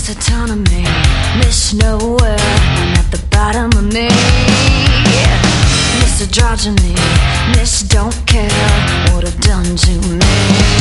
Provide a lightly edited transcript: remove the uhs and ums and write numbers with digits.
Miss autonomy, Miss nowhere, I'm at the bottom of me. Miss androgyny, Miss don't care what I've done to me.